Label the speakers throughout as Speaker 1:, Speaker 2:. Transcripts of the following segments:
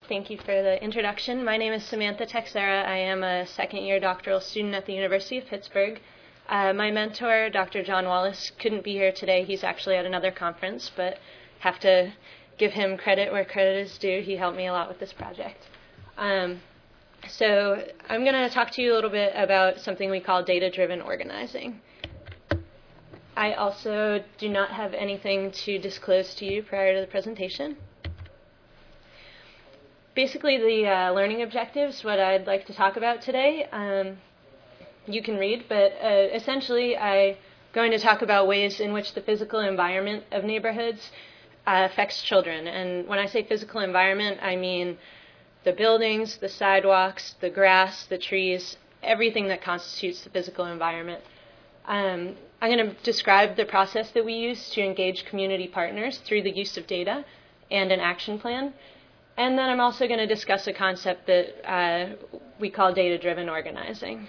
Speaker 1: Thank you for the introduction. My name is Samantha Texera. I am a second-year doctoral student at the University of Pittsburgh. My mentor, Dr. John Wallace, couldn't be here today. He's actually at another conference, but have to give him credit where credit is due. He helped me a lot with this project. So I'm going to talk to you a little bit about something we call data-driven organizing. I also do not have anything to disclose to you prior to the presentation. Basically, the learning objectives, what I'd like to talk about today, you can read, but essentially I'm going to talk about ways in which the physical environment of neighborhoods affects children. And when I say physical environment, I mean the buildings, the sidewalks, the grass, the trees, everything that constitutes the physical environment. I'm going to describe the process that we use to engage community partners through the use of data and an action plan. And then I'm also going to discuss a concept that we call data-driven organizing.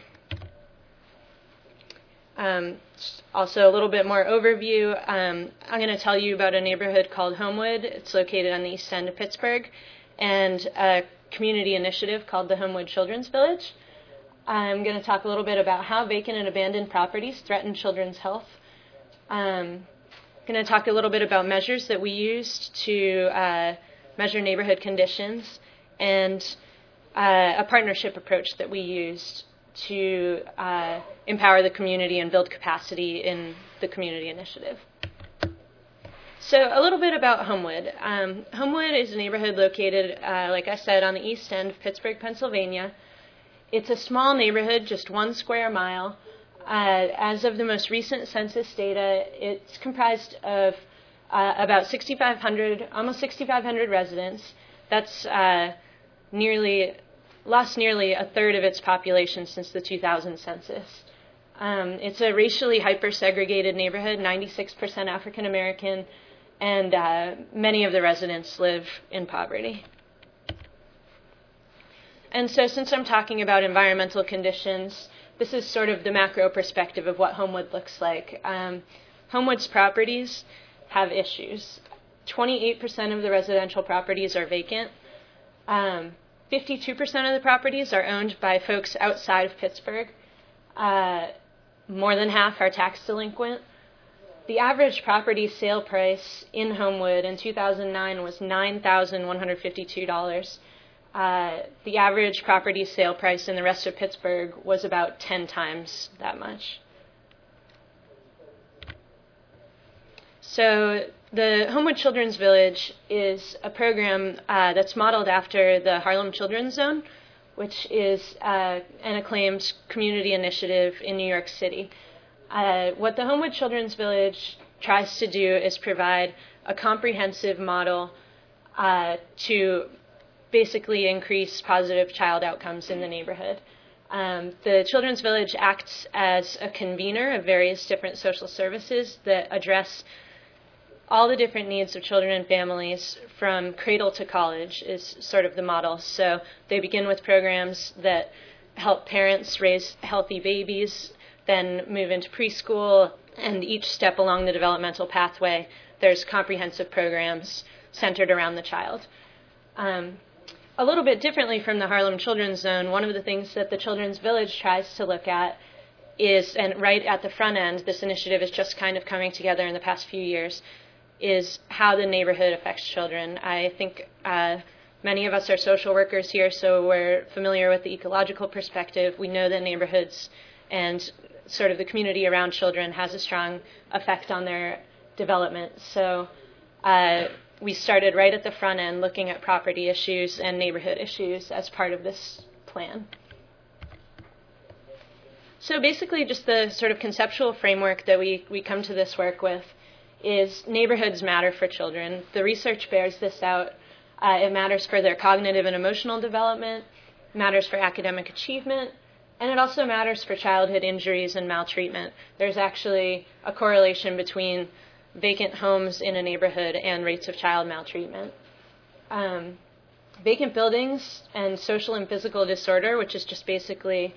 Speaker 1: Also a little bit more overview. I'm going to tell you about a neighborhood called Homewood. It's located on the east end of Pittsburgh, and a community initiative called the Homewood Children's Village. I'm going to talk a little bit about how vacant and abandoned properties threaten children's health. I'm going to talk a little bit about measures that we used to measure neighborhood conditions, and a partnership approach that we used to empower the community and build capacity in the community initiative. So a little bit about Homewood. Homewood is a neighborhood located, like I said, on the east end of Pittsburgh, Pennsylvania. It's a small neighborhood, just 1 square mile. As of the most recent census data, it's comprised of about 6,500, almost 6,500 residents. That's lost nearly a third of its population since the 2000 census. It's a racially hyper-segregated neighborhood, 96% African American, and many of the residents live in poverty. And so since I'm talking about environmental conditions, this is sort of the macro perspective of what Homewood looks like. Homewood's properties have issues. 28% of the residential properties are vacant. 52% of the properties are owned by folks outside of Pittsburgh. More than half are tax delinquent. The average property sale price in Homewood in 2009 was $9,152. The average property sale price in the rest of Pittsburgh was about 10 times that much. So the Homewood Children's Village is a program that's modeled after the Harlem Children's Zone, which is an acclaimed community initiative in New York City. What the Homewood Children's Village tries to do is provide a comprehensive model to basically increase positive child outcomes in the neighborhood. The Children's Village acts as a convener of various different social services that address all the different needs of children and families from cradle to college is sort of the model. So they begin with programs that help parents raise healthy babies, then move into preschool, and each step along the developmental pathway, there's comprehensive programs centered around the child. A little bit differently from the Harlem Children's Zone, one of the things that the Children's Village tries to look at is, and right at the front end, this initiative is just kind of coming together in the past few years, is how the neighborhood affects children. I think many of us are social workers here, so we're familiar with the ecological perspective. We know that neighborhoods and sort of the community around children has a strong effect on their development. So we started right at the front end looking at property issues and neighborhood issues as part of this plan. So basically just the sort of conceptual framework that we come to this work with is neighborhoods matter for children. The research bears this out. It matters for their cognitive and emotional development, matters for academic achievement, and it also matters for childhood injuries and maltreatment. There's actually a correlation between vacant homes in a neighborhood and rates of child maltreatment. Vacant buildings and social and physical disorder, which is just basically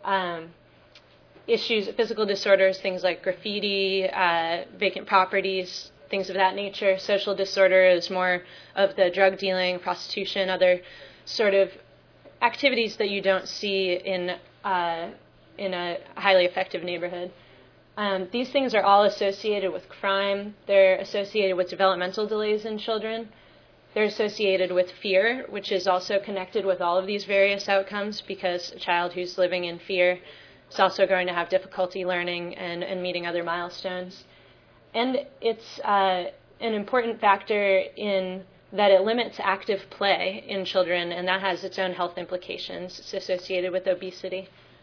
Speaker 1: physical disorders, things like graffiti, vacant properties, things of that nature. Social disorder is more of the drug dealing, prostitution, other sort of activities that you don't see in a highly effective neighborhood. These things are all associated with crime. They're associated with developmental delays in children. They're associated with fear, which is also connected with all of these various outcomes, because a child who's living in fear is also going to have difficulty learning and meeting other milestones. And it's an important factor in that it limits active play in children, and that has its own health implications. It's associated with obesity.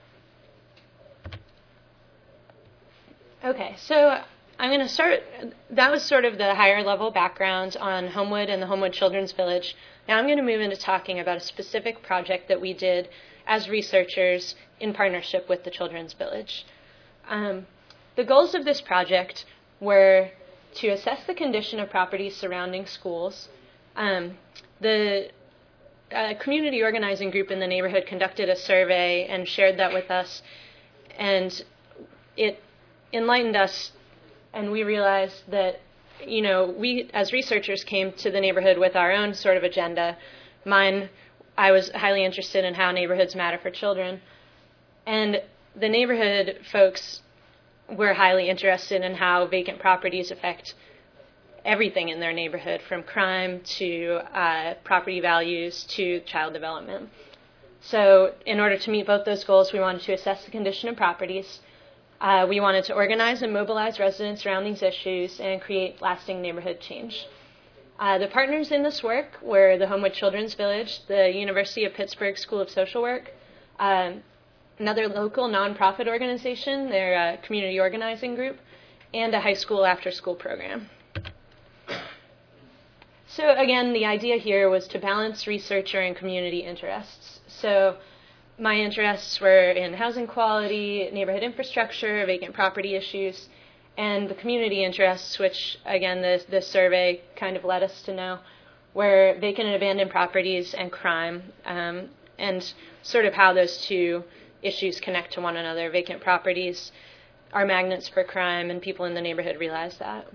Speaker 1: Okay, so I'm going to start, that was sort of the higher level background on Homewood and the Homewood Children's Village. Now I'm going to move into talking about a specific project that we did as researchers in partnership with the Children's Village. The goals of this project were to assess the condition of properties surrounding schools. The community organizing group in the neighborhood conducted a survey and shared that with us, and it enlightened us, and we realized that, we as researchers came to the neighborhood with our own sort of agenda. Mine, I was highly interested in how neighborhoods matter for children, and the neighborhood folks were highly interested in how vacant properties affect everything in their neighborhood, from crime to property values to child development. So in order to meet both those goals, we wanted to assess the condition of properties. We wanted to organize and mobilize residents around these issues and create lasting neighborhood change. The partners in this work were the Homewood Children's Village, the University of Pittsburgh School of Social Work, another local nonprofit organization, their community organizing group, and a high school after-school program. So again, the idea here was to balance researcher and community interests. So my interests were in housing quality, neighborhood infrastructure, vacant property issues, and the community interests, which, again, this survey kind of led us to know, were vacant and abandoned properties and crime, and sort of how those two issues connect to one another. Vacant properties are magnets for crime, and people in the neighborhood realize that.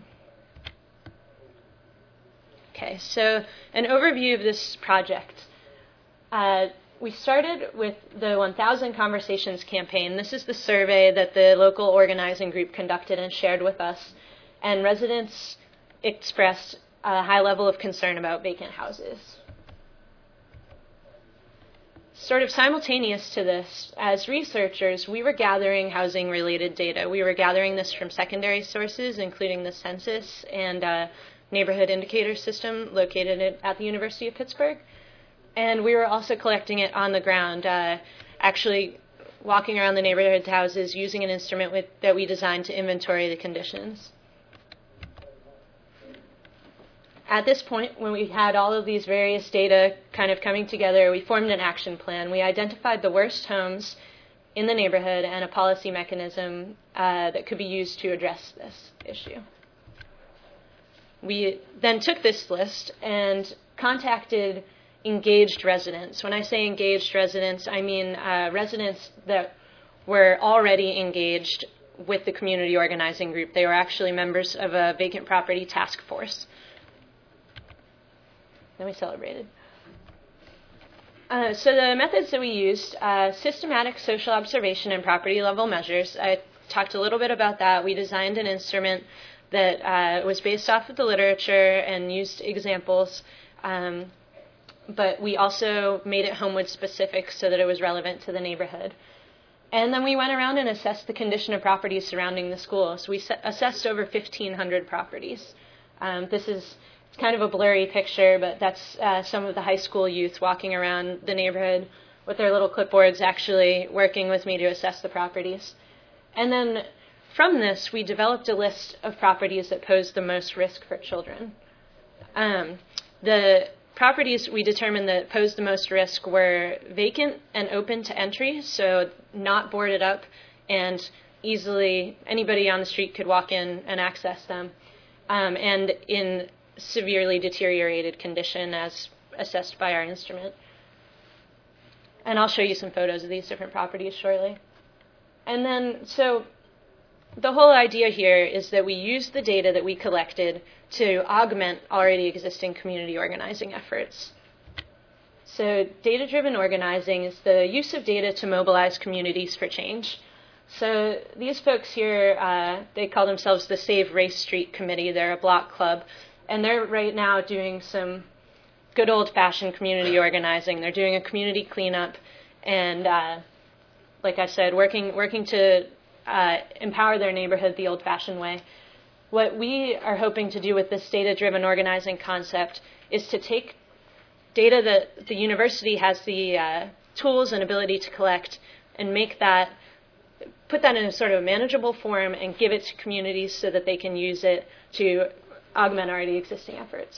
Speaker 1: Okay, so an overview of this project. We started with the 1,000 Conversations campaign. This is the survey that the local organizing group conducted and shared with us, and residents expressed a high level of concern about vacant houses. Sort of simultaneous to this, as researchers, we were gathering housing-related data. We were gathering this from secondary sources, including the census and neighborhood indicator system located at the University of Pittsburgh. And we were also collecting it on the ground, actually walking around the neighborhood houses using an instrument that we designed to inventory the conditions. At this point, when we had all of these various data kind of coming together, we formed an action plan. We identified the worst homes in the neighborhood and a policy mechanism that could be used to address this issue. We then took this list and contacted engaged residents. When I say engaged residents, I mean residents that were already engaged with the community organizing group. They were actually members of a vacant property task force. Then we celebrated. So the methods that we used, systematic social observation and property level measures. I talked a little bit about that. We designed an instrument that was based off of the literature and used examples, but we also made it Homewood specific so that it was relevant to the neighborhood. And then we went around and assessed the condition of properties surrounding the school. So we assessed over 1,500 properties. It's kind of a blurry picture, but that's some of the high school youth walking around the neighborhood with their little clipboards actually working with me to assess the properties. And then from this, we developed a list of properties that pose the most risk for children. The properties we determined that posed the most risk were vacant and open to entry, so not boarded up, and easily anybody on the street could walk in and access them, and in severely deteriorated condition as assessed by our instrument. And I'll show you some photos of these different properties shortly. And then, so the whole idea here is that we use the data that we collected to augment already existing community organizing efforts. So data-driven organizing is the use of data to mobilize communities for change. So these folks here, they call themselves the Save Race Street Committee. They're a block club, and they're right now doing some good old-fashioned community organizing. They're doing a community cleanup, and like I said, working to empower their neighborhood the old-fashioned way. What we are hoping to do with this data-driven organizing concept is to take data that the university has the tools and ability to collect and put that in a sort of manageable form and give it to communities so that they can use it to augment already existing efforts.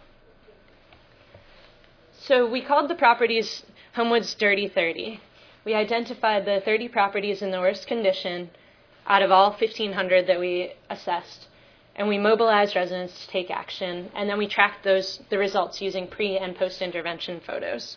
Speaker 1: So we called the properties Homewood's Dirty 30. We identified the 30 properties in the worst condition out of all 1,500 that we assessed, and we mobilized residents to take action, and then we tracked the results using pre- and post-intervention photos.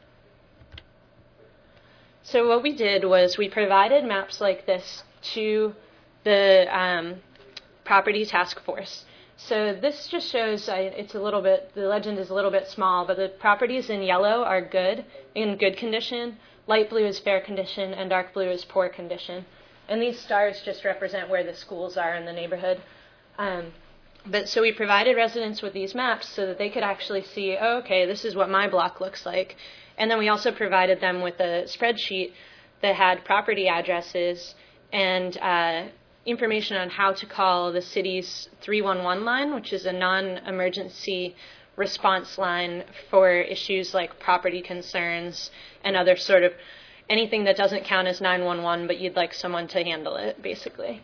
Speaker 1: So what we did was we provided maps like this to the property task force. So this just shows, the legend is a little bit small, but the properties in yellow are in good condition, light blue is fair condition, and dark blue is poor condition. And these stars just represent where the schools are in the neighborhood. So we provided residents with these maps so that they could actually see, oh, okay, this is what my block looks like. And then we also provided them with a spreadsheet that had property addresses and information on how to call the city's 311 line, which is a non-emergency response line for issues like property concerns and other sort of anything that doesn't count as 911, but you'd like someone to handle it, basically.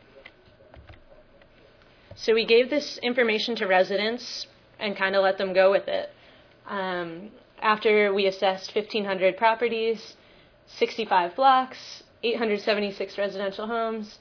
Speaker 1: So we gave this information to residents and kind of let them go with it. After we assessed 1,500 properties, 65 blocks, 876 residential homes,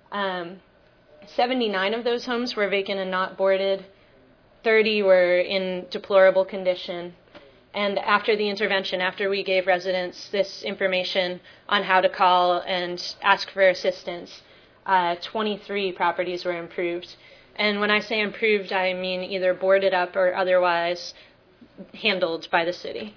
Speaker 1: 79 of those homes were vacant and not boarded, 30 were in deplorable condition. And after the intervention, after we gave residents this information on how to call and ask for assistance, 23 properties were improved. And when I say improved, I mean either boarded up or otherwise handled by the city.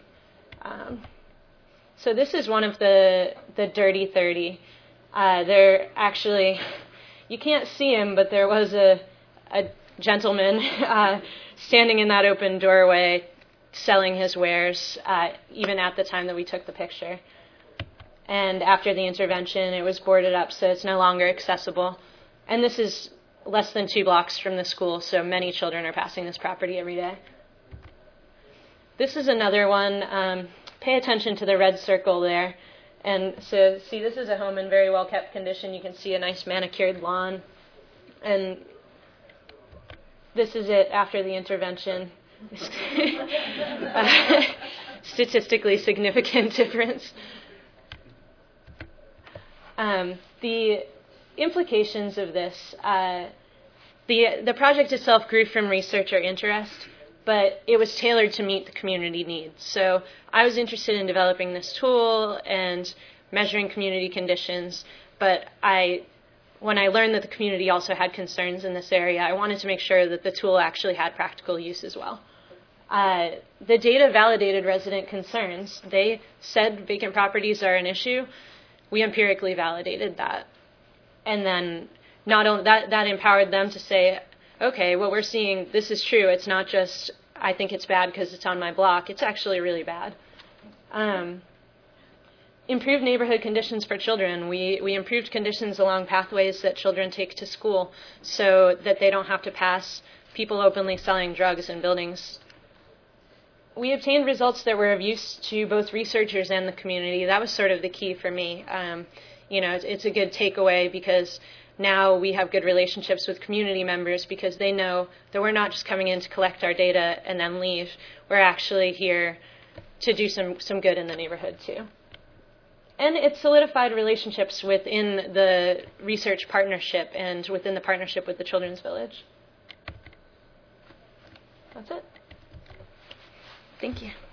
Speaker 1: So this is one of the Dirty 30. They're actually, you can't see him, but there was a gentleman standing in that open doorway selling his wares, even at the time that we took the picture. And after the intervention, it was boarded up, so it's no longer accessible. And this is less than 2 blocks from the school, so many children are passing this property every day. This is another one. Pay attention to the red circle there. And so, see, this is a home in very well-kept condition. You can see a nice manicured lawn. And this is it after the intervention. Statistically significant difference. The implications of this, the project itself grew from researcher interest, but it was tailored to meet the community needs. So I was interested in developing this tool and measuring community conditions, but when I learned that the community also had concerns in this area, I wanted to make sure that the tool actually had practical use as well. The data validated resident concerns. They said vacant properties are an issue. We empirically validated that. And then not only that empowered them to say, okay, what we're seeing, this is true. It's not just, I think it's bad because it's on my block. It's actually really bad. Improved neighborhood conditions for children. We improved conditions along pathways that children take to school so that they don't have to pass people openly selling drugs in buildings. We obtained results that were of use to both researchers and the community. That was sort of the key for me. It's a good takeaway because now we have good relationships with community members because they know that we're not just coming in to collect our data and then leave. We're actually here to do some good in the neighborhood too. And it solidified relationships within the research partnership and within the partnership with the Children's Village. That's it. Thank you.